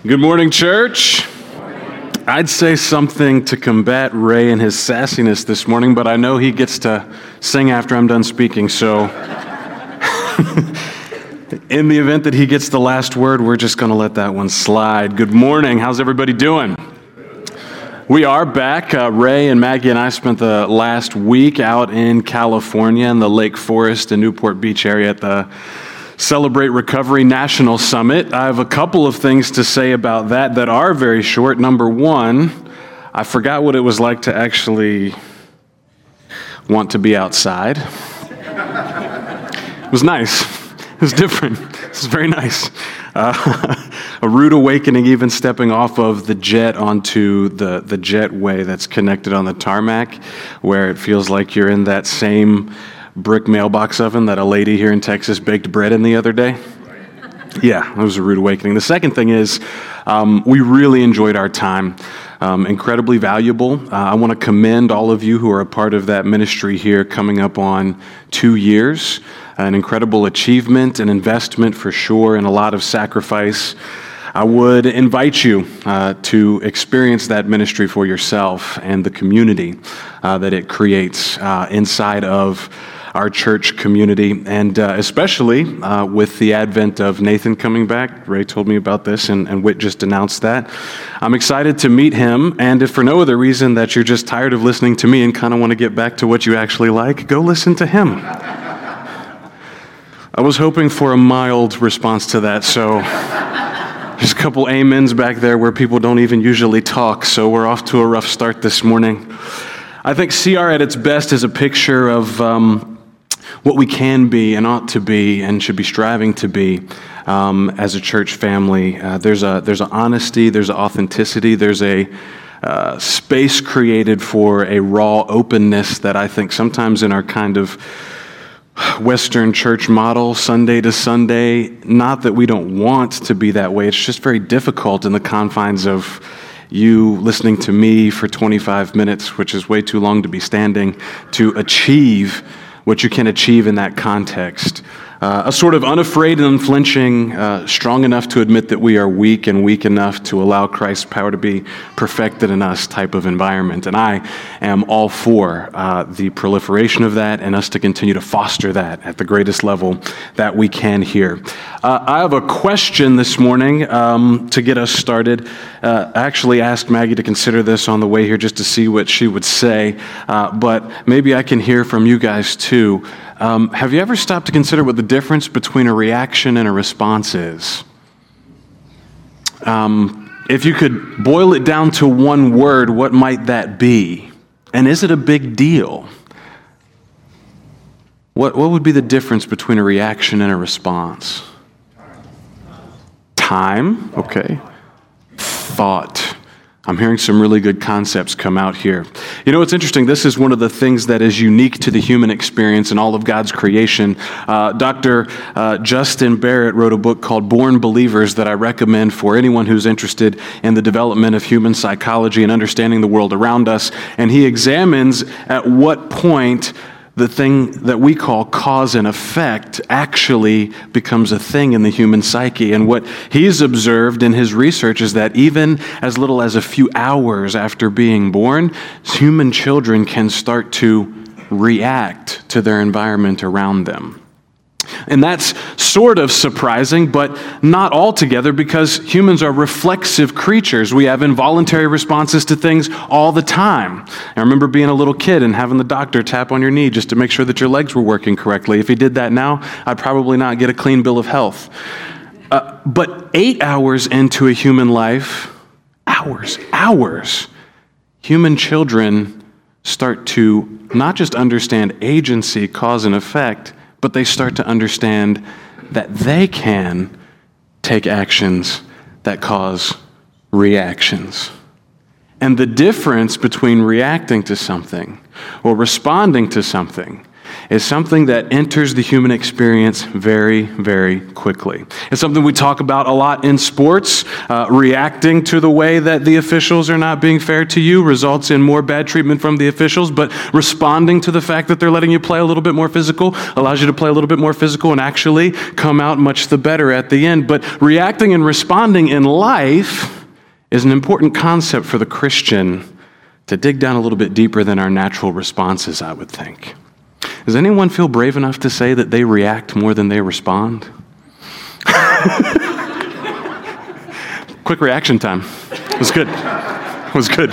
Good morning, church. I'd say something to combat Ray and his sassiness this morning, but I know he gets to sing after I'm done speaking, so in the event that he gets the last word, we're just going to let that one slide. Good morning. How's everybody doing? We are back. Ray and Maggie and I spent the last week out in California in the Lake Forest and Newport Beach area at the Celebrate Recovery National Summit. I have a couple of things to say about that are very short. Number one, I forgot what it was like to actually want to be outside. It was nice. It was different. It was very nice. A rude awakening, even stepping off of the jet onto the jetway that's connected on the tarmac, where it feels like you're in that same brick mailbox oven that a lady here in Texas baked bread in the other day. Yeah, it was a rude awakening. The second thing is we really enjoyed our time. Incredibly valuable. I want to commend all of you who are a part of that ministry here coming up on 2 years. An incredible achievement, an investment for sure, and a lot of sacrifice. I would invite you to experience that ministry for yourself and the community that it creates inside of our church community, and especially with the advent of Nathan coming back. Ray told me about this, and Whit just announced that. I'm excited to meet him, and if for no other reason that you're just tired of listening to me and kind of want to get back to what you actually like, go listen to him. I was hoping for a mild response to that, so there's a couple amens back there where people don't even usually talk, so we're off to a rough start this morning. I think CR at its best is a picture of what we can be and ought to be and should be striving to be as a church family. There's an honesty, there's an authenticity, there's a space created for a raw openness that I think sometimes in our kind of Western church model, Sunday to Sunday, not that we don't want to be that way, it's just very difficult in the confines of you listening to me for 25 minutes, which is way too long to be standing, to achieve what you can achieve in that context. A sort of unafraid and unflinching, strong enough to admit that we are weak and weak enough to allow Christ's power to be perfected in us type of environment. And I am all for the proliferation of that and us to continue to foster that at the greatest level that we can here. I have a question this morning to get us started. I actually asked Maggie to consider this on the way here just to see what she would say, but maybe I can hear from you guys too. Have you ever stopped to consider what the difference between a reaction and a response is? If you could boil it down to one word, what might that be? And is it a big deal? What would be the difference between a reaction and a response? Time, okay. Thought. I'm hearing some really good concepts come out here. You know, it's interesting. This is one of the things that is unique to the human experience and all of God's creation. Dr. Justin Barrett wrote a book called Born Believers that I recommend for anyone who's interested in the development of human psychology and understanding the world around us. And he examines at what point the thing that we call cause and effect actually becomes a thing in the human psyche. And what he's observed in his research is that even as little as a few hours after being born, human children can start to react to their environment around them. And that's sort of surprising, but not altogether, because humans are reflexive creatures. We have involuntary responses to things all the time. I remember being a little kid and having the doctor tap on your knee just to make sure that your legs were working correctly. If he did that now, I'd probably not get a clean bill of health. But 8 hours into a human life, hours, human children start to not just understand agency, cause and effect, but they start to understand that they can take actions that cause reactions. And the difference between reacting to something or responding to something is something that enters the human experience very, very quickly. It's something we talk about a lot in sports. Reacting to the way that the officials are not being fair to you results in more bad treatment from the officials, but responding to the fact that they're letting you play a little bit more physical allows you to play a little bit more physical and actually come out much the better at the end. But reacting and responding in life is an important concept for the Christian to dig down a little bit deeper than our natural responses, I would think. Does anyone feel brave enough to say that they react more than they respond? Quick reaction time. It was good. It was good.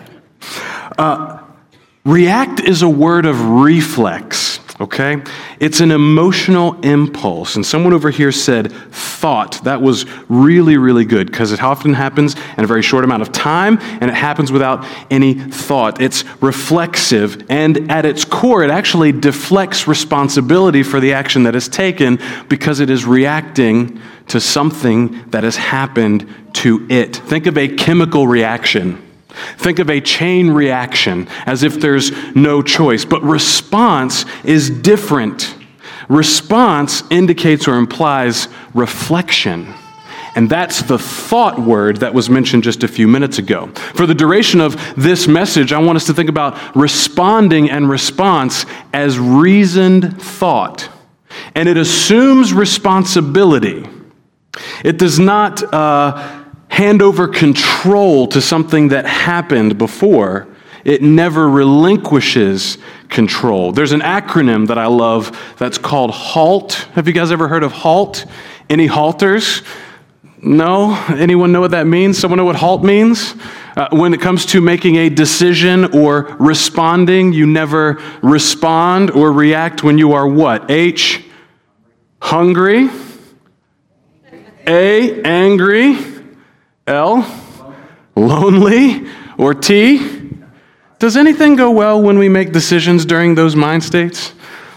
React is a word of reflex, okay? It's an emotional impulse. And someone over here said thought. That was really, really good because it often happens in a very short amount of time and it happens without any thought. It's reflexive and at its core, it actually deflects responsibility for the action that is taken because it is reacting to something that has happened to it. Think of a chemical reaction. Think of a chain reaction as if there's no choice. But response is different. Response indicates or implies reflection. And that's the thought word that was mentioned just a few minutes ago. For the duration of this message, I want us to think about responding and response as reasoned thought. And it assumes responsibility. It does not hand over control to something that happened before. It never relinquishes control. There's an acronym that I love that's called HALT. Have you guys ever heard of HALT? Any halters? No? Anyone know what that means? Someone know what HALT means? When it comes to making a decision or responding, you never respond or react when you are what? H, hungry. A, angry. L, lonely. Or T, does anything go well when we make decisions during those mind states?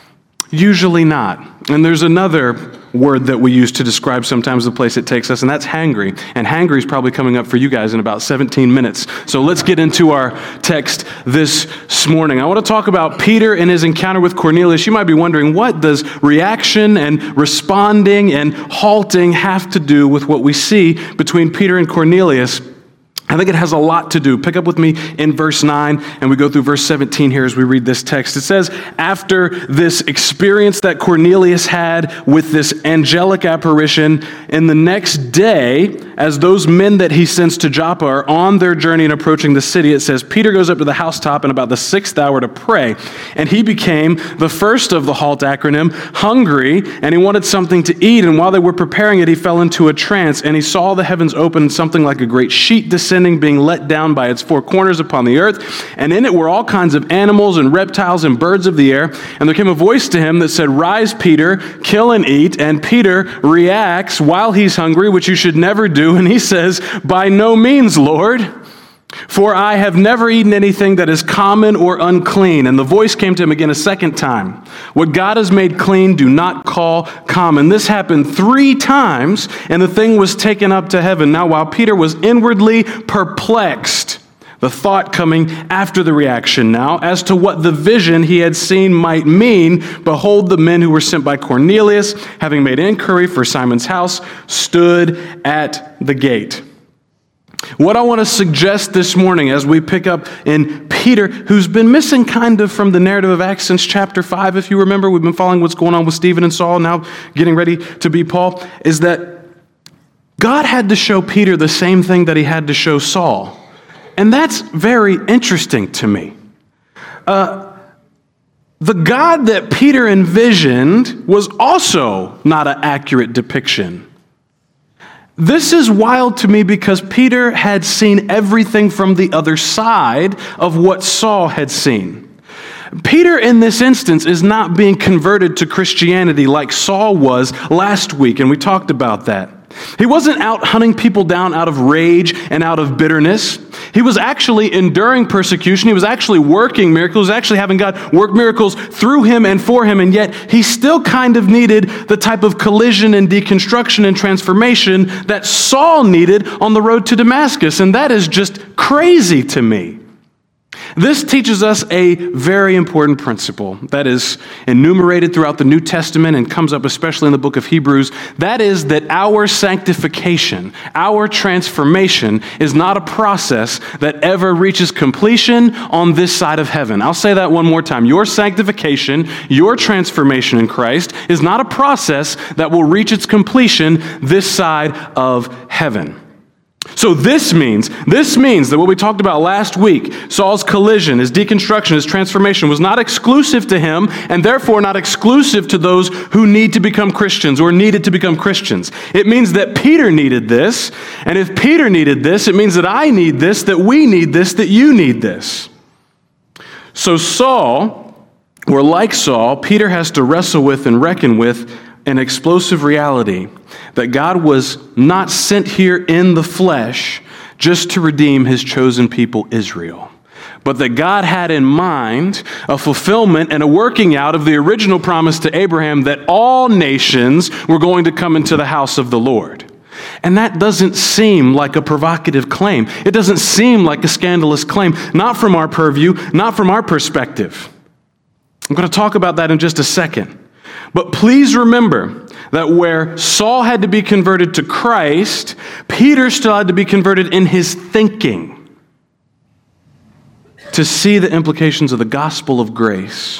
Usually not. And there's another word that we use to describe sometimes the place it takes us, and that's hangry. And hangry is probably coming up for you guys in about 17 minutes. So let's get into our text this morning. I want to talk about Peter and his encounter with Cornelius. You might be wondering, what does reaction and responding and halting have to do with what we see between Peter and Cornelius? I think it has a lot to do. Pick up with me in verse 9, and we go through verse 17 here as we read this text. It says, after this experience that Cornelius had with this angelic apparition, in the next day, as those men that he sends to Joppa are on their journey and approaching the city, it says, Peter goes up to the housetop in about the 6th hour to pray. And he became the first of the HALT acronym, hungry, and he wanted something to eat. And while they were preparing it, he fell into a trance, and he saw the heavens open, something like a great sheet descending, being let down by its four corners upon the earth. And in it were all kinds of animals and reptiles and birds of the air. And there came a voice to him that said, rise, Peter, kill and eat. And Peter reacts while he's hungry, which you should never do. And he says, by no means, Lord, for I have never eaten anything that is common or unclean. And the voice came to him again a second time. What God has made clean, do not call common. This happened 3 times, and the thing was taken up to heaven. Now, while Peter was inwardly perplexed, the thought coming after the reaction now, as to what the vision he had seen might mean, behold, the men who were sent by Cornelius, having made inquiry for Simon's house, stood at the gate. What I want to suggest this morning as we pick up in Peter, who's been missing kind of from the narrative of Acts since chapter 5, if you remember, we've been following what's going on with Stephen and Saul, now getting ready to be Paul, is that God had to show Peter the same thing that he had to show Saul. And that's very interesting to me. The God that Peter envisioned was also not an accurate depiction. This is wild to me because Peter had seen everything from the other side of what Saul had seen. Peter, in this instance, is not being converted to Christianity like Saul was last week, and we talked about that. He wasn't out hunting people down out of rage and out of bitterness. He was actually enduring persecution. He was actually working miracles. He was actually having God work miracles through him and for him, and yet he still kind of needed the type of collision and deconstruction and transformation that Saul needed on the road to Damascus, and that is just crazy to me. This teaches us a very important principle that is enumerated throughout the New Testament and comes up especially in the book of Hebrews. That is that our sanctification, our transformation is not a process that ever reaches completion on this side of heaven. I'll say that one more time. Your sanctification, your transformation in Christ is not a process that will reach its completion this side of heaven. So this means that what we talked about last week, Saul's collision, his deconstruction, his transformation, was not exclusive to him and therefore not exclusive to those who need to become Christians or needed to become Christians. It means that Peter needed this, and if Peter needed this, it means that I need this, that we need this, that you need this. So like Saul, Peter has to wrestle with and reckon with an explosive reality that God was not sent here in the flesh just to redeem his chosen people, Israel, but that God had in mind a fulfillment and a working out of the original promise to Abraham that all nations were going to come into the house of the Lord. And that doesn't seem like a provocative claim. It doesn't seem like a scandalous claim, not from our purview, not from our perspective. I'm going to talk about that in just a second. But please remember that where Saul had to be converted to Christ, Peter still had to be converted in his thinking to see the implications of the gospel of grace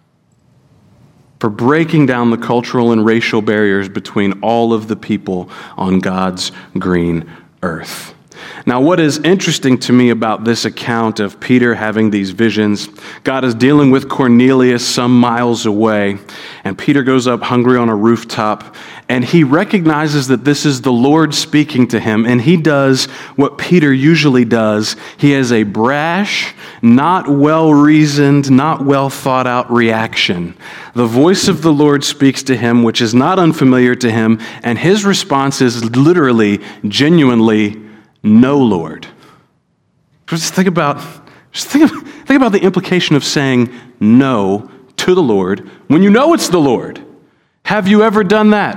for breaking down the cultural and racial barriers between all of the people on God's green earth. Now, what is interesting to me about this account of Peter having these visions, God is dealing with Cornelius some miles away, and Peter goes up hungry on a rooftop, and he recognizes that this is the Lord speaking to him, and he does what Peter usually does. He has a brash, not well-reasoned, not well-thought-out reaction. The voice of the Lord speaks to him, which is not unfamiliar to him, and his response is literally, genuinely, "No, Lord." Just think about the implication of saying no to the Lord when you know it's the Lord. Have you ever done that?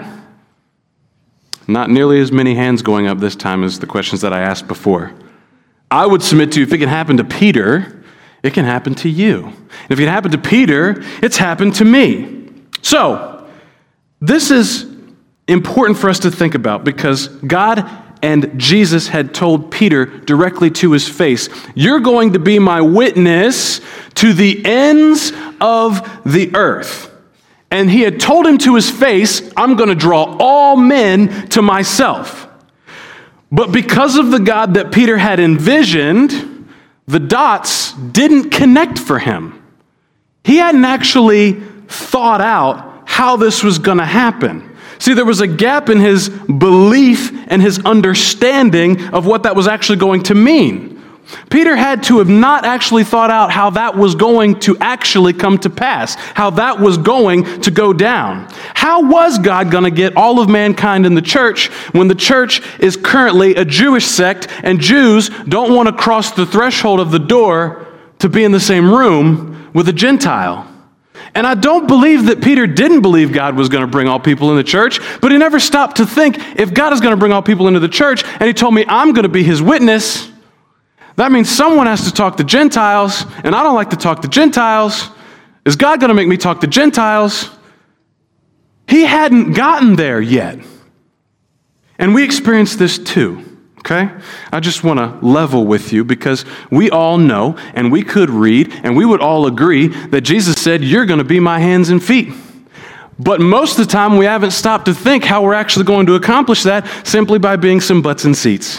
Not nearly as many hands going up this time as the questions that I asked before. I would submit to you, if it can happen to Peter, it can happen to you. And if it can happen to Peter, it's happened to me. So, this is important for us to think about because God and Jesus had told Peter directly to his face, "You're going to be my witness to the ends of the earth." And he had told him to his face, "I'm going to draw all men to myself." But because of the God that Peter had envisioned, the dots didn't connect for him. He hadn't actually thought out how this was going to happen. See, there was a gap in his belief and his understanding of what that was actually going to mean. Peter had to have not actually thought out how that was going to actually come to pass, how that was going to go down. How was God going to get all of mankind in the church when the church is currently a Jewish sect and Jews don't want to cross the threshold of the door to be in the same room with a Gentile? And I don't believe that Peter didn't believe God was going to bring all people in the church, but he never stopped to think, if God is going to bring all people into the church, and he told me I'm going to be his witness, that means someone has to talk to Gentiles, and I don't like to talk to Gentiles. Is God going to make me talk to Gentiles? He hadn't gotten there yet. And we experienced this too. Okay? I just want to level with you because we all know and we could read and we would all agree that Jesus said, "You're going to be my hands and feet." But most of the time we haven't stopped to think how we're actually going to accomplish that simply by being some butts in seats.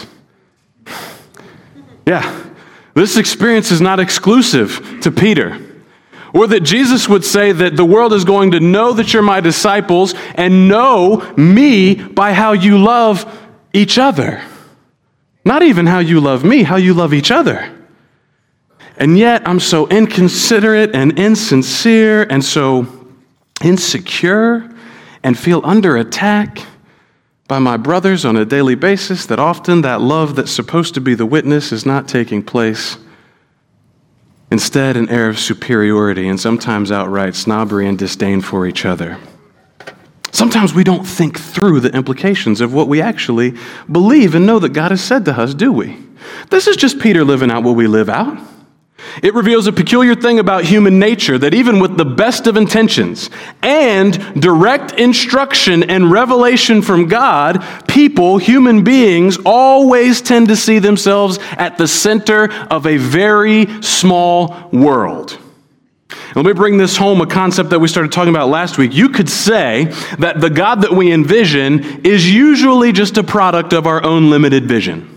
Yeah, this experience is not exclusive to Peter. Or that Jesus would say that the world is going to know that you're my disciples and know me by how you love each other. Not even how you love me, how you love each other. And yet I'm so inconsiderate and insincere and so insecure and feel under attack by my brothers on a daily basis that often that love that's supposed to be the witness is not taking place. Instead, an air of superiority and sometimes outright snobbery and disdain for each other. Sometimes we don't think through the implications of what we actually believe and know that God has said to us, do we? This is just Peter living out what we live out. It reveals a peculiar thing about human nature, that even with the best of intentions and direct instruction and revelation from God, people, human beings, always tend to see themselves at the center of a very small world. Let me bring this home, a concept that we started talking about last week. You could say that the God that we envision is usually just a product of our own limited vision.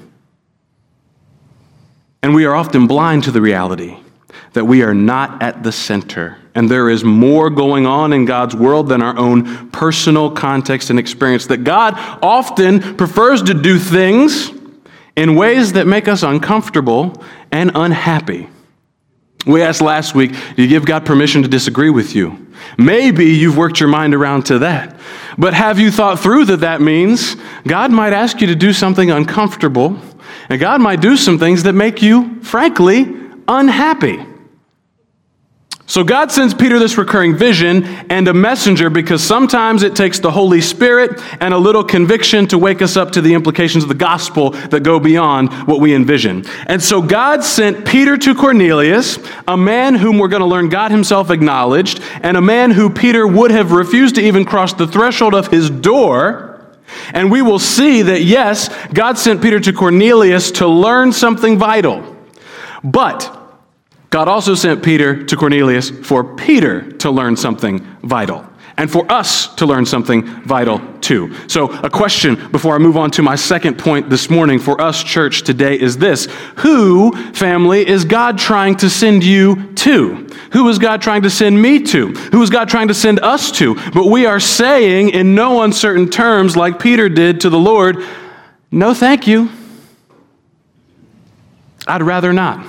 And we are often blind to the reality that we are not at the center, and there is more going on in God's world than our own personal context and experience, that God often prefers to do things in ways that make us uncomfortable and unhappy. We asked last week, do you give God permission to disagree with you? Maybe you've worked your mind around to that. But have you thought through that means God might ask you to do something uncomfortable, and God might do some things that make you, frankly, unhappy. So God sends Peter this recurring vision and a messenger, because sometimes it takes the Holy Spirit and a little conviction to wake us up to the implications of the gospel that go beyond what we envision. And so God sent Peter to Cornelius, a man whom we're going to learn God himself acknowledged, and a man who Peter would have refused to even cross the threshold of his door. And we will see that, yes, God sent Peter to Cornelius to learn something vital. But God also sent Peter to Cornelius for Peter to learn something vital, and for us to learn something vital too. So a question before I move on to my second point this morning for us, church, today is this: who, family, is God trying to send you to? Who is God trying to send me to? Who is God trying to send us to? But we are saying in no uncertain terms, like Peter did to the Lord, no thank you. I'd rather not.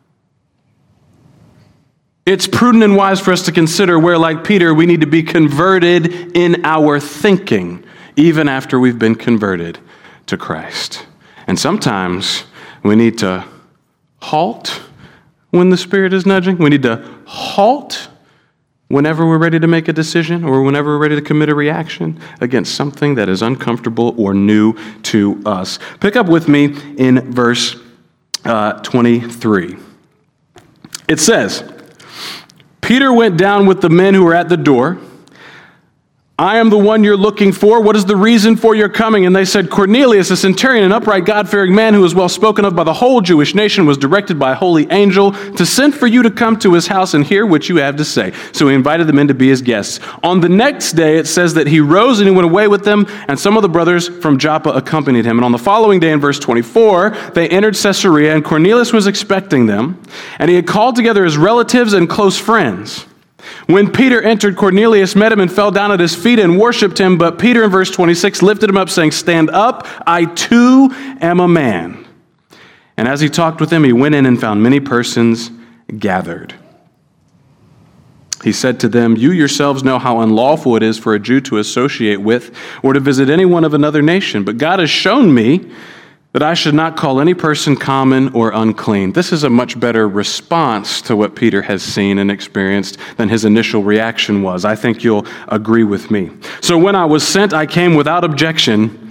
It's prudent and wise for us to consider where, like Peter, we need to be converted in our thinking, even after we've been converted to Christ. And sometimes we need to halt when the Spirit is nudging. We need to halt whenever we're ready to make a decision or whenever we're ready to commit a reaction against something that is uncomfortable or new to us. Pick up with me in verse 23. It says, Peter went down with the men who were at the door. I am the one you're looking for. What is the reason for your coming? And they said, Cornelius, a centurion, an upright, God-fearing man who is well spoken of by the whole Jewish nation, was directed by a holy angel to send for you to come to his house and hear what you have to say. So he invited them in to be his guests. On the next day, it says that he rose and he went away with them, and some of the brothers from Joppa accompanied him. And on the following day, in verse 24, they entered Caesarea, and Cornelius was expecting them, and he had called together his relatives and close friends. When Peter entered, Cornelius met him and fell down at his feet and worshipped him. But Peter, in verse 26, lifted him up, saying, Stand up, I too am a man. And as he talked with him, he went in and found many persons gathered. He said to them, You yourselves know how unlawful it is for a Jew to associate with or to visit anyone of another nation. But God has shown me that I should not call any person common or unclean. This is a much better response to what Peter has seen and experienced than his initial reaction was. I think you'll agree with me. So when I was sent, I came without objection.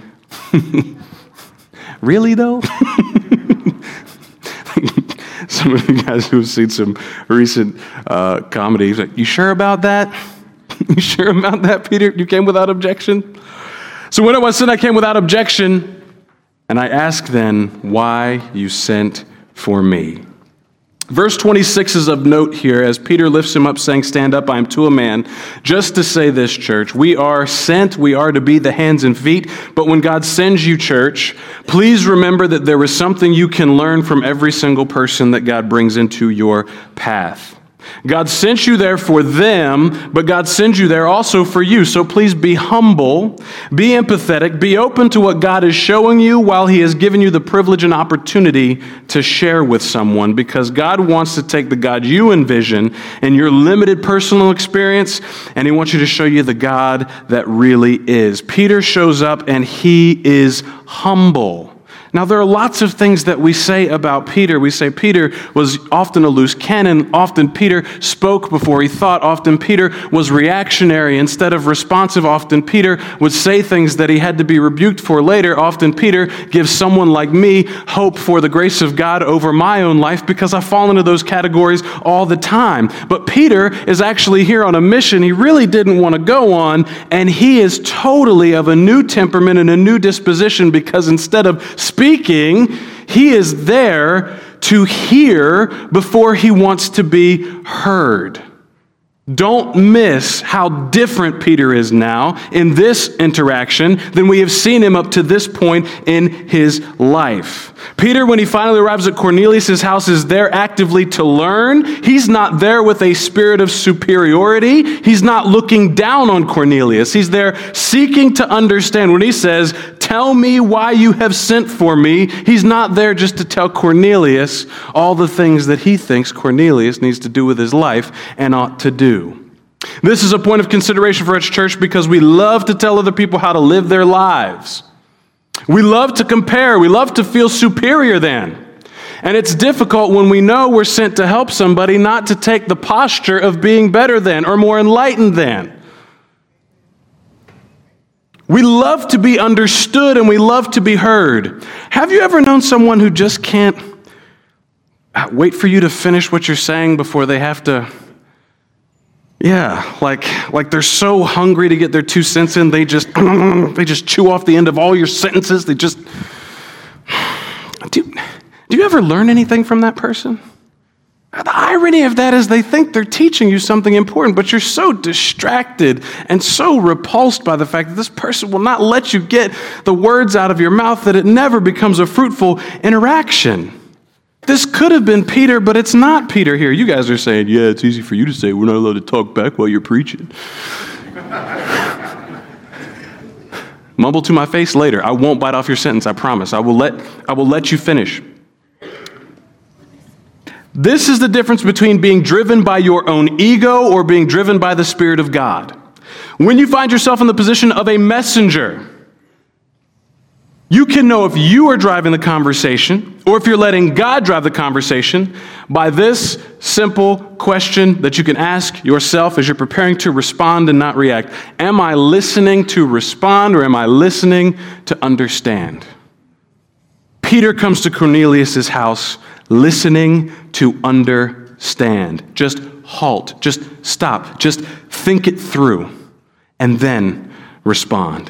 Really, though? Some of you guys who have seen some recent comedies, like, you sure about that? You sure about that, Peter? You came without objection? So when I was sent, I came without objection. And I ask then why you sent for me. Verse 26 is of note here as Peter lifts him up saying, Stand up, I am to a man. Just to say this, church, we are sent, we are to be the hands and feet. But when God sends you, church, please remember that there is something you can learn from every single person that God brings into your path. God sent you there for them, but God sends you there also for you. So please be humble, be empathetic, be open to what God is showing you while he has given you the privilege and opportunity to share with someone, because God wants to take the God you envision in your limited personal experience, and he wants you to show you the God that really is. Peter shows up and he is humble. Now, there are lots of things that we say about Peter. We say Peter was often a loose cannon. Often Peter spoke before he thought. Often Peter was reactionary instead of responsive. Often Peter would say things that he had to be rebuked for later. Often Peter gives someone like me hope for the grace of God over my own life because I fall into those categories all the time. But Peter is actually here on a mission he really didn't want to go on, and he is totally of a new temperament and a new disposition because instead of speaking, he is there to hear before he wants to be heard. Don't miss how different Peter is now in this interaction than we have seen him up to this point in his life. Peter, when he finally arrives at Cornelius' house, is there actively to learn. He's not there with a spirit of superiority. He's not looking down on Cornelius. He's there seeking to understand. When he says, "Tell me why you have sent for me," he's not there just to tell Cornelius all the things that he thinks Cornelius needs to do with his life and ought to do. This is a point of consideration for us, church, because we love to tell other people how to live their lives. We love to compare. We love to feel superior than. And it's difficult when we know we're sent to help somebody not to take the posture of being better than or more enlightened than. We love to be understood and we love to be heard. Have you ever known someone who just can't wait for you to finish what you're saying before they have to... like they're so hungry to get their 2 cents in, they just chew off the end of all your sentences. They just... Do you ever learn anything from that person? The irony of that is they think they're teaching you something important, but you're so distracted and so repulsed by the fact that this person will not let you get the words out of your mouth that it never becomes a fruitful interaction. This could have been Peter, but it's not Peter here. You guys are saying, yeah, it's easy for you to say we're not allowed to talk back while you're preaching. Mumble to my face later. I won't bite off your sentence, I promise. I will let you finish. This is the difference between being driven by your own ego or being driven by the Spirit of God. When you find yourself in the position of a messenger, you can know if you are driving the conversation or if you're letting God drive the conversation by this simple question that you can ask yourself as you're preparing to respond and not react. Am I listening to respond or am I listening to understand? Peter comes to Cornelius' house listening to understand. Just halt, just stop, just think it through, and then respond.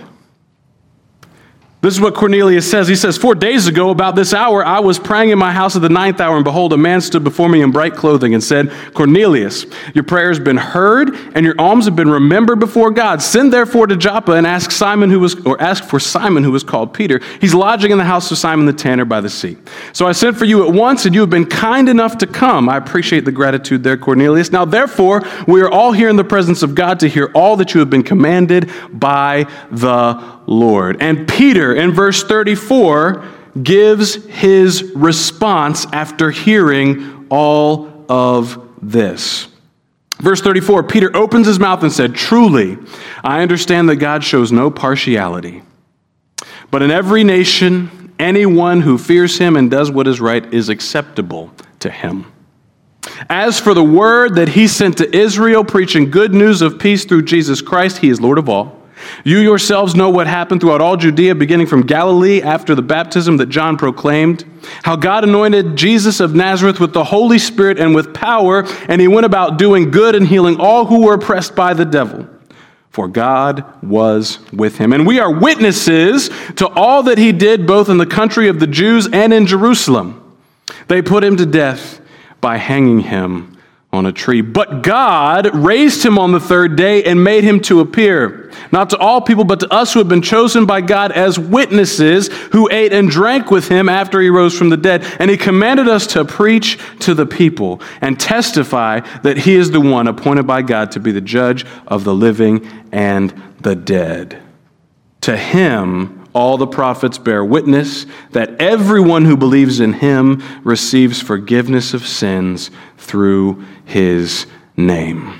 This is what Cornelius says. He says, 4 days ago, about this hour, I was praying in my house at the 9th hour, and behold, a man stood before me in bright clothing and said, Cornelius, your prayer has been heard, and your alms have been remembered before God. Send therefore to Joppa and ask for Simon who was called Peter. He's lodging in the house of Simon the tanner by the sea. So I sent for you at once, and you have been kind enough to come. I appreciate the gratitude there, Cornelius. Now therefore, we are all here in the presence of God to hear all that you have been commanded by the Lord. And Peter, in verse 34, gives his response after hearing all of this. Verse 34, Peter opens his mouth and said, Truly, I understand that God shows no partiality, but in every nation, anyone who fears him and does what is right is acceptable to him. As for the word that he sent to Israel, preaching good news of peace through Jesus Christ, he is Lord of all. You yourselves know what happened throughout all Judea, beginning from Galilee after the baptism that John proclaimed, how God anointed Jesus of Nazareth with the Holy Spirit and with power, and he went about doing good and healing all who were oppressed by the devil, for God was with him. And we are witnesses to all that he did, both in the country of the Jews and in Jerusalem. They put him to death by hanging him on a tree. But God raised him on the 3rd day and made him to appear, not to all people, but to us who have been chosen by God as witnesses, who ate and drank with him after he rose from the dead. And he commanded us to preach to the people and testify that he is the one appointed by God to be the judge of the living and the dead. To him, all the prophets bear witness that everyone who believes in him receives forgiveness of sins through his name.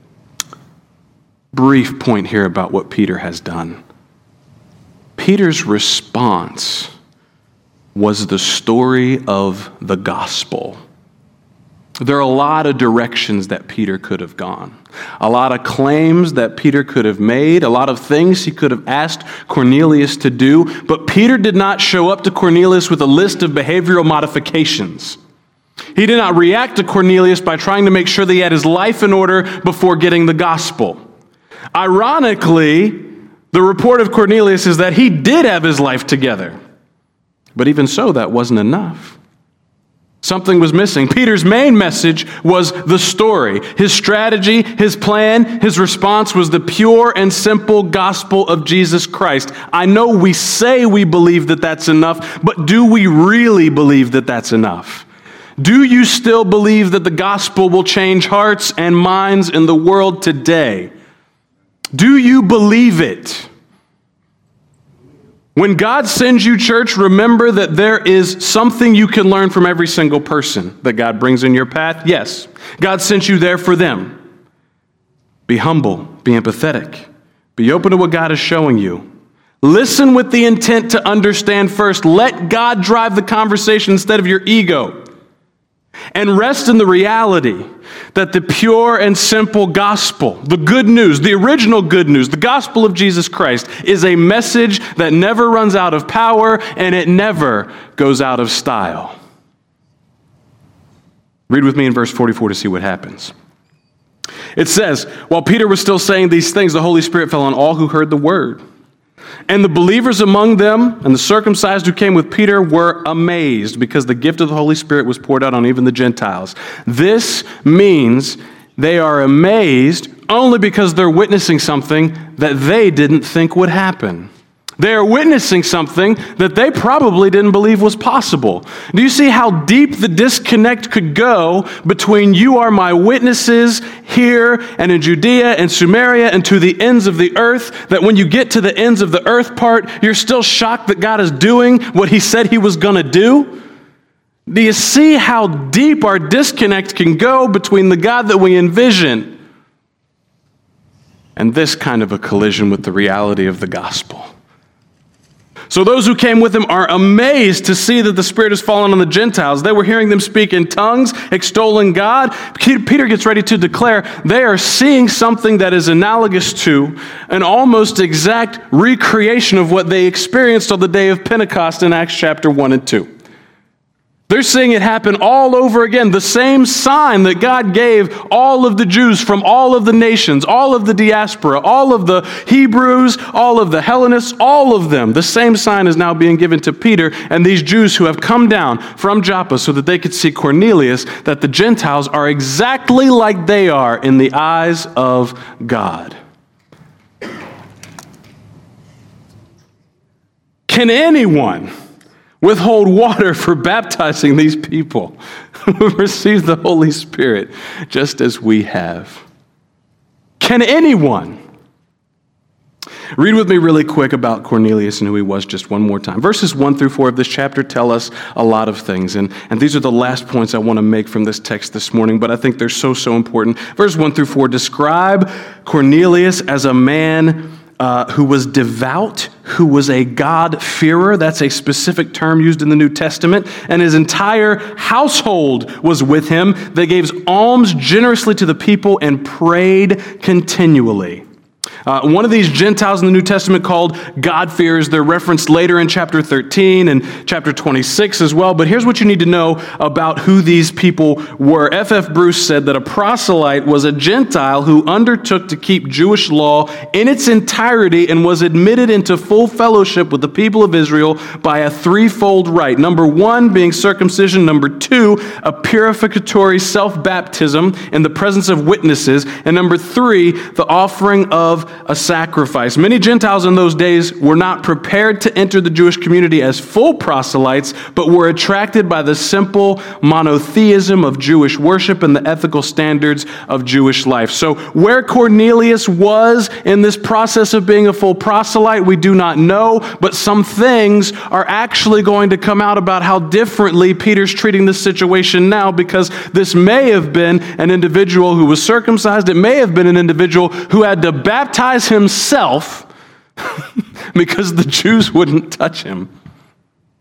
Brief point here about what Peter has done. Peter's response was the story of the gospel. There are a lot of directions that Peter could have gone, a lot of claims that Peter could have made, a lot of things he could have asked Cornelius to do, but Peter did not show up to Cornelius with a list of behavioral modifications. He did not react to Cornelius by trying to make sure that he had his life in order before getting the gospel. Ironically, the report of Cornelius is that he did have his life together. But even so, that wasn't enough. Something was missing. Peter's main message was the story. His strategy, his plan, his response was the pure and simple gospel of Jesus Christ. I know we say we believe that that's enough, but do we really believe that that's enough? Do you still believe that the gospel will change hearts and minds in the world today? Do you believe it? When God sends you, church, remember that there is something you can learn from every single person that God brings in your path. Yes, God sent you there for them. Be humble, be empathetic, be open to what God is showing you. Listen with the intent to understand first. Let God drive the conversation instead of your ego. And rest in the reality that the pure and simple gospel, the good news, the original good news, the gospel of Jesus Christ is a message that never runs out of power and it never goes out of style. Read with me in verse 44 to see what happens. It says, while Peter was still saying these things, the Holy Spirit fell on all who heard the word. And the believers among them and the circumcised who came with Peter were amazed because the gift of the Holy Spirit was poured out on even the Gentiles. This means they are amazed only because they're witnessing something that they didn't think would happen. They are witnessing something that they probably didn't believe was possible. Do you see how deep the disconnect could go between you are my witnesses here and in Judea and Samaria and to the ends of the earth, that when you get to the ends of the earth part, you're still shocked that God is doing what he said he was going to do? Do you see how deep our disconnect can go between the God that we envision and this kind of a collision with the reality of the gospel? So those who came with him are amazed to see that the Spirit has fallen on the Gentiles. They were hearing them speak in tongues, extolling God. Peter gets ready to declare they are seeing something that is analogous to an almost exact recreation of what they experienced on the day of Pentecost in Acts chapter 1 and 2. They're seeing it happen all over again. The same sign that God gave all of the Jews from all of the nations, all of the diaspora, all of the Hebrews, all of the Hellenists, all of them. The same sign is now being given to Peter and these Jews who have come down from Joppa so that they could see Cornelius, that the Gentiles are exactly like they are in the eyes of God. Can anyone withhold water for baptizing these people who receive the Holy Spirit just as we have? Can anyone? Read with me really quick about Cornelius and who he was just one more time. Verses 1 through 4 of this chapter tell us a lot of things, and these are the last points I want to make from this text this morning, but I think they're so important. Verse 1 through 4 describe Cornelius as a man who was devout, who was a God-fearer. That's a specific term used in the New Testament. And his entire household was with him. They gave alms generously to the people and prayed continually. One of these Gentiles in the New Testament called God-fearers, they're referenced later in chapter 13 and chapter 26 as well. But here's what you need to know about who these people were. F.F. Bruce said that a proselyte was a Gentile who undertook to keep Jewish law in its entirety and was admitted into full fellowship with the people of Israel by a threefold rite. Number one, being circumcision. Number two, a purificatory self-baptism in the presence of witnesses. And number three, the offering of a sacrifice. Many Gentiles in those days were not prepared to enter the Jewish community as full proselytes, but were attracted by the simple monotheism of Jewish worship and the ethical standards of Jewish life. So where Cornelius was in this process of being a full proselyte, we do not know, but some things are actually going to come out about how differently Peter's treating this situation now, because this may have been an individual who was circumcised. It may have been an individual who had to baptize himself because the Jews wouldn't touch him.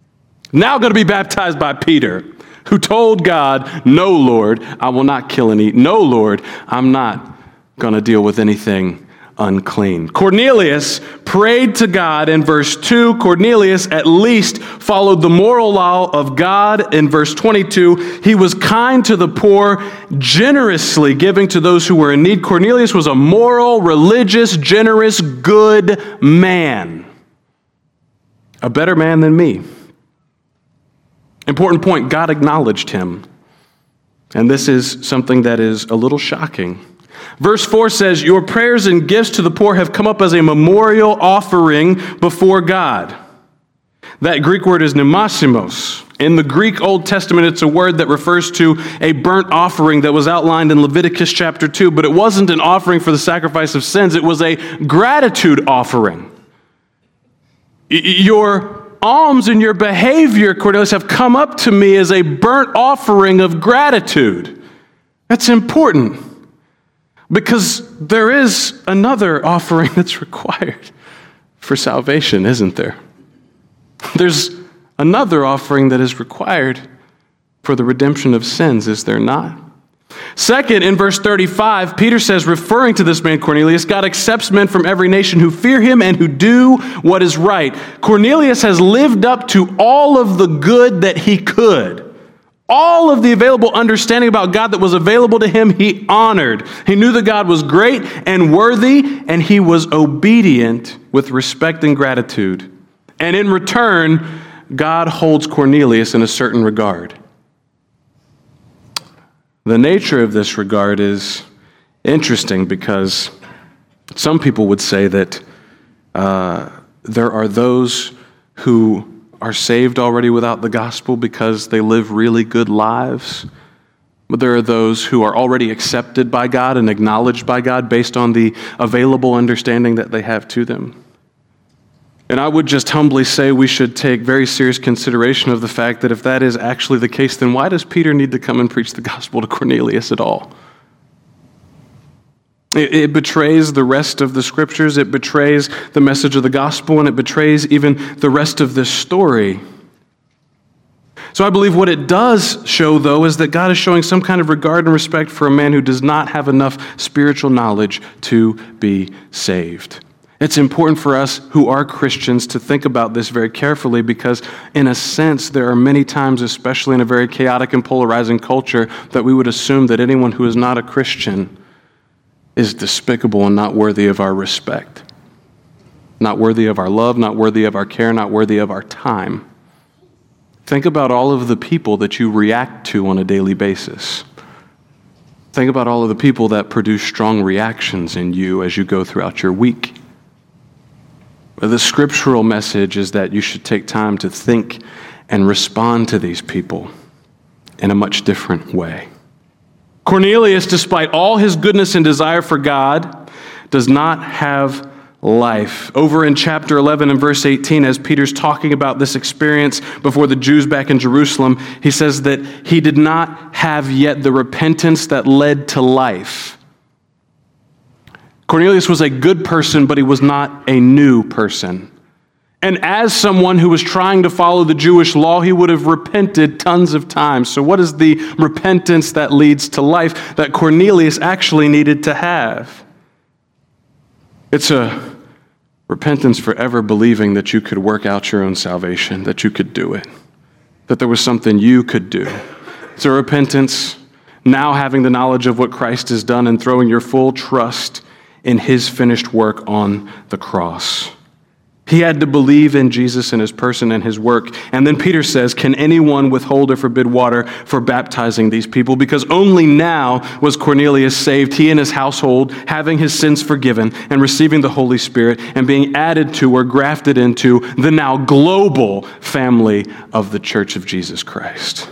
Now going to be baptized by Peter, who told God, no, Lord, I will not kill and eat. No, Lord, I'm not going to deal with anything unclean. Cornelius prayed to God in verse 2. Cornelius at least followed the moral law of God in verse 22. He was kind to the poor, generously giving to those who were in need. Cornelius was a moral, religious, generous, good man. A better man than me. Important point, God acknowledged him. And this is something that is a little shocking. Verse 4 says, your prayers and gifts to the poor have come up as a memorial offering before God. That Greek word is pneumasimos. In the Greek Old Testament, it's a word that refers to a burnt offering that was outlined in Leviticus chapter 2, but it wasn't an offering for the sacrifice of sins. It was a gratitude offering. Your alms and your behavior, Cornelius, have come up to me as a burnt offering of gratitude. That's important. Because there is another offering that's required for salvation, isn't there? There's another offering that is required for the redemption of sins, is there not? Second, in verse 35, Peter says, referring to this man Cornelius, God accepts men from every nation who fear him and who do what is right. Cornelius has lived up to all of the good that he could. All of the available understanding about God that was available to him, he honored. He knew that God was great and worthy, and he was obedient with respect and gratitude. And in return, God holds Cornelius in a certain regard. The nature of this regard is interesting because some people would say that there are those who are saved already without the gospel because they live really good lives. But there are those who are already accepted by God and acknowledged by God based on the available understanding that they have to them. And I would just humbly say we should take very serious consideration of the fact that if that is actually the case, then why does Peter need to come and preach the gospel to Cornelius at all? It betrays the rest of the scriptures, it betrays the message of the gospel, and it betrays even the rest of this story. So I believe what it does show, though, is that God is showing some kind of regard and respect for a man who does not have enough spiritual knowledge to be saved. It's important for us who are Christians to think about this very carefully because, in a sense, there are many times, especially in a very chaotic and polarizing culture, that we would assume that anyone who is not a Christian is despicable and not worthy of our respect, not worthy of our love, not worthy of our care, not worthy of our time. Think about all of the people that you react to on a daily basis. Think about all of the people that produce strong reactions in you as you go throughout your week. The scriptural message is that you should take time to think and respond to these people in a much different way. Cornelius, despite all his goodness and desire for God, does not have life. Over in chapter 11 and verse 18, as Peter's talking about this experience before the Jews back in Jerusalem, he says that he did not have yet the repentance that led to life. Cornelius was a good person, but he was not a new person. And as someone who was trying to follow the Jewish law, he would have repented tons of times. So what is the repentance that leads to life that Cornelius actually needed to have? It's a repentance for ever believing that you could work out your own salvation, that you could do it, that there was something you could do. It's a repentance now having the knowledge of what Christ has done and throwing your full trust in his finished work on the cross. He had to believe in Jesus and his person and his work. And then Peter says, can anyone withhold or forbid water for baptizing these people? Because only now was Cornelius saved, he and his household, having his sins forgiven and receiving the Holy Spirit and being added to or grafted into the now global family of the Church of Jesus Christ.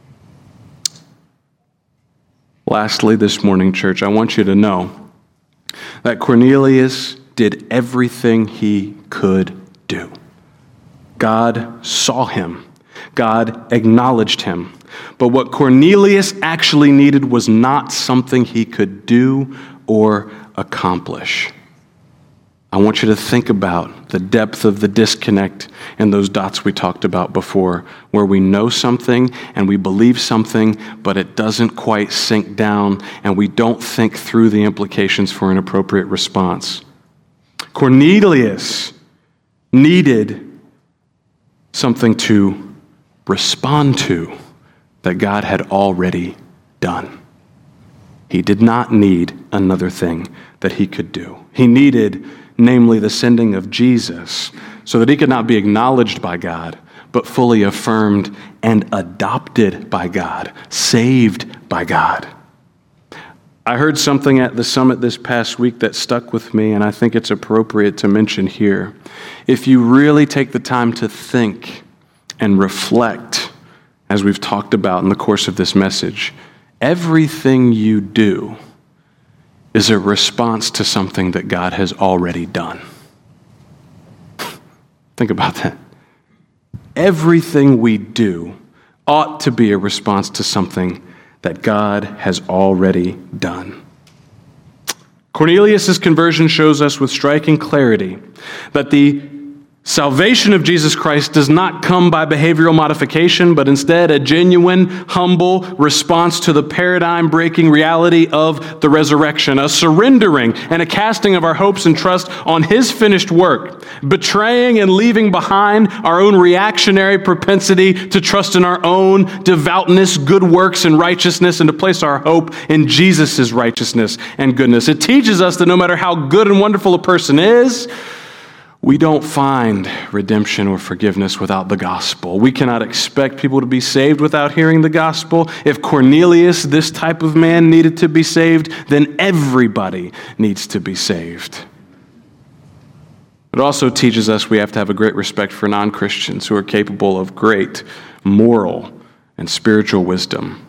Lastly, this morning, church, I want you to know that Cornelius did everything he could do. God saw him. God acknowledged him. But what Cornelius actually needed was not something he could do or accomplish. I want you to think about the depth of the disconnect and those dots we talked about before, where we know something and we believe something, but it doesn't quite sink down and we don't think through the implications for an appropriate response. Cornelius needed something to respond to that God had already done. He did not need another thing that he could do. He needed, namely, the sending of Jesus so that he could not be acknowledged by God, but fully affirmed and adopted by God, saved by God. I heard something at the summit this past week that stuck with me, and I think it's appropriate to mention here. If you really take the time to think and reflect, as we've talked about in the course of this message, everything you do is a response to something that God has already done. Think about that. Everything we do ought to be a response to something that God has already done. Cornelius' conversion shows us with striking clarity that the salvation of Jesus Christ does not come by behavioral modification, but instead a genuine, humble response to the paradigm-breaking reality of the resurrection, a surrendering and a casting of our hopes and trust on his finished work, betraying and leaving behind our own reactionary propensity to trust in our own devoutness, good works, and righteousness, and to place our hope in Jesus' righteousness and goodness. It teaches us that no matter how good and wonderful a person is, we don't find redemption or forgiveness without the gospel. We cannot expect people to be saved without hearing the gospel. If Cornelius, this type of man, needed to be saved, then everybody needs to be saved. It also teaches us we have to have a great respect for non-Christians who are capable of great moral and spiritual wisdom.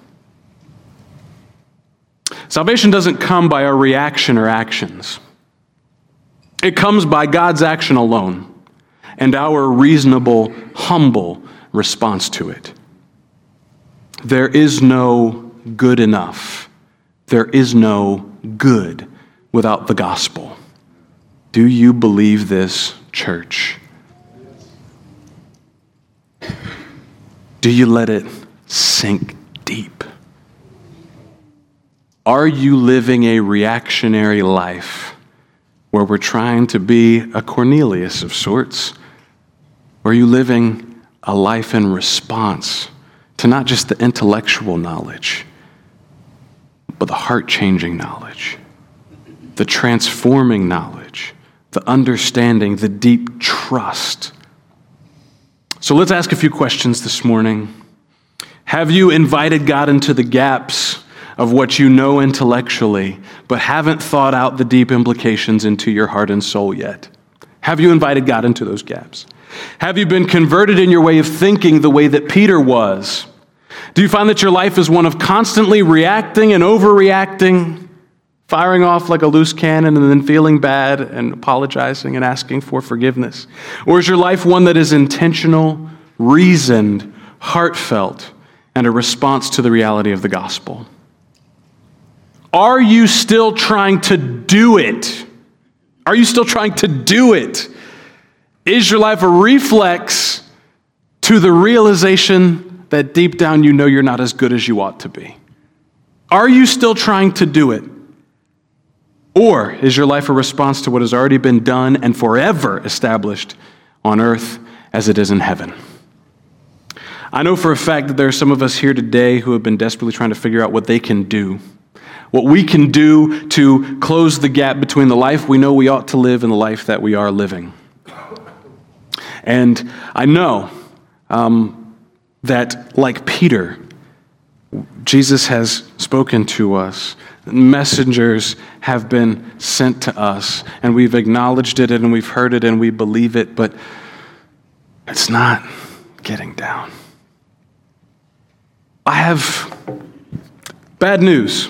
Salvation doesn't come by our reaction or actions. It comes by God's action alone and our reasonable, humble response to it. There is no good enough. There is no good without the gospel. Do you believe this, church? Do you let it sink deep? Are you living a reactionary life where we're trying to be a Cornelius of sorts? Or are you living a life in response to not just the intellectual knowledge, but the heart-changing knowledge, the transforming knowledge, the understanding, the deep trust? So let's ask a few questions this morning. Have you invited God into the gaps of what you know intellectually, but haven't thought out the deep implications into your heart and soul yet? Have you invited God into those gaps? Have you been converted in your way of thinking the way that Peter was? Do you find that your life is one of constantly reacting and overreacting, firing off like a loose cannon and then feeling bad and apologizing and asking for forgiveness? Or is your life one that is intentional, reasoned, heartfelt, and a response to the reality of the gospel? Are you still trying to do it? Are you still trying to do it? Is your life a reflex to the realization that deep down you know you're not as good as you ought to be? Are you still trying to do it? Or is your life a response to what has already been done and forever established on earth as it is in heaven? I know for a fact that there are some of us here today who have been desperately trying to figure out what they can do, what we can do to close the gap between the life we know we ought to live and the life that we are living. And I know that, like Peter, Jesus has spoken to us. Messengers have been sent to us, and we've acknowledged it, and we've heard it, and we believe it, but it's not getting down. I have bad news.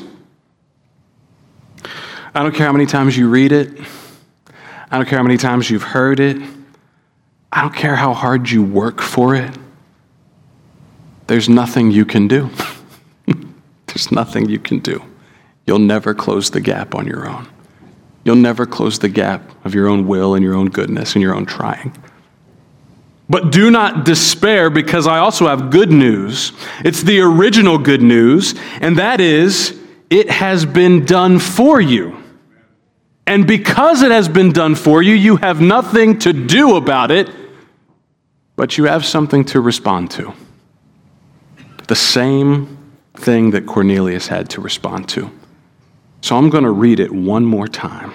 I don't care how many times you read it. I don't care how many times you've heard it. I don't care how hard you work for it. There's nothing you can do. There's nothing you can do. You'll never close the gap on your own. You'll never close the gap of your own will and your own goodness and your own trying. But do not despair, because I also have good news. It's the original good news, and that is, it has been done for you. And because it has been done for you, you have nothing to do about it, but you have something to respond to. The same thing that Cornelius had to respond to. So I'm going to read it one more time.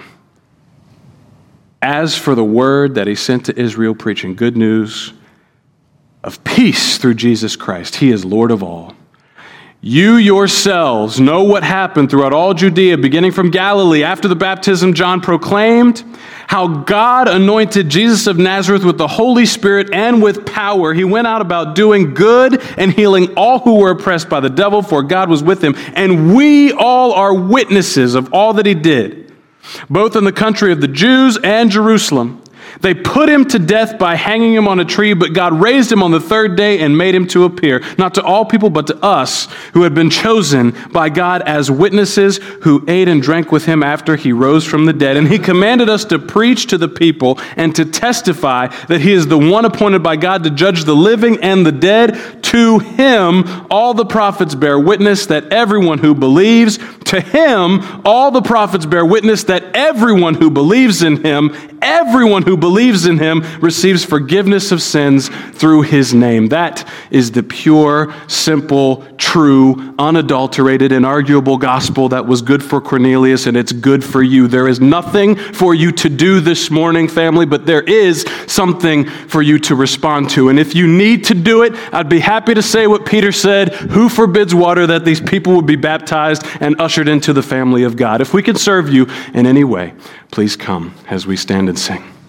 As for the word that he sent to Israel, preaching good news of peace through Jesus Christ, he is Lord of all. You yourselves know what happened throughout all Judea, beginning from Galilee, after the baptism John proclaimed, how God anointed Jesus of Nazareth with the Holy Spirit and with power. He went out about doing good and healing all who were oppressed by the devil, for God was with him. And we all are witnesses of all that he did, both in the country of the Jews and Jerusalem. They put him to death by hanging him on a tree, but God raised him on the third day and made him to appear, not to all people, but to us who had been chosen by God as witnesses, who ate and drank with him after he rose from the dead. And he commanded us to preach to the people and to testify that he is the one appointed by God to judge the living and the dead. To him, all the prophets bear witness that everyone who believes, to him, all the prophets bear witness that everyone who believes in him, everyone who believes in him receives forgiveness of sins through his name. That is the pure, simple, true, unadulterated, inarguable gospel that was good for Cornelius, and it's good for you. There is nothing for you to do this morning, family, but there is something for you to respond to. And if you need to do it, I'd be happy to say what Peter said: who forbids water that these people would be baptized and ushered into the family of God? If we can serve you in any way, please come as we stand and sing.